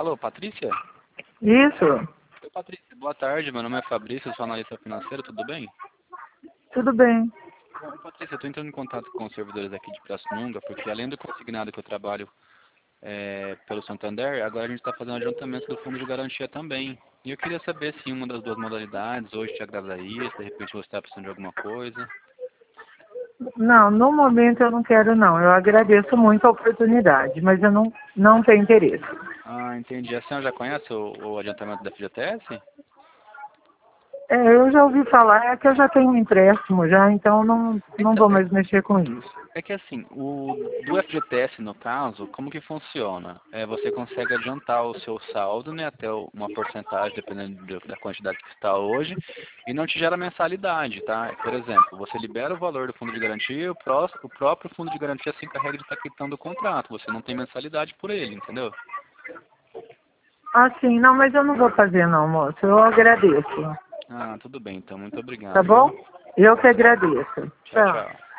Alô, Patrícia? Isso, Oi, Patrícia, boa tarde. Meu nome é Fabrício, eu sou analista financeiro, tudo bem? tudo bem. Bom, Patrícia, eu estou entrando em contato com os servidores aqui de Pirassununga, porque além do consignado que eu trabalho pelo Santander, agora a gente está fazendo ajuntamento do fundo de garantia também. E eu queria saber se uma das duas modalidades hoje te agradaria, se de repente você está precisando de alguma coisa. Não, no momento eu não quero não. Eu agradeço muito a oportunidade, mas eu não tenho interesse. Ah, entendi. A senhora já conhece o adiantamento da FGTS? Eu já ouvi falar, é que eu já tenho um empréstimo já, então não Então, vou mais mexer com isso. é que assim, do FGTS no caso, como que funciona? Você consegue adiantar o seu saldo, né, até uma porcentagem, dependendo da quantidade que está hoje, e não te gera mensalidade, tá? Por exemplo, você libera o valor do fundo de garantia e o próprio fundo de garantia se encarrega de estar quitando o contrato, você não tem mensalidade por ele, entendeu? Ah, sim, não, mas eu não vou fazer não, moço. Eu agradeço. Ah, tudo bem, então, muito Tá obrigado, bom? viu? Eu que agradeço. Tchau, Tchau. tchau.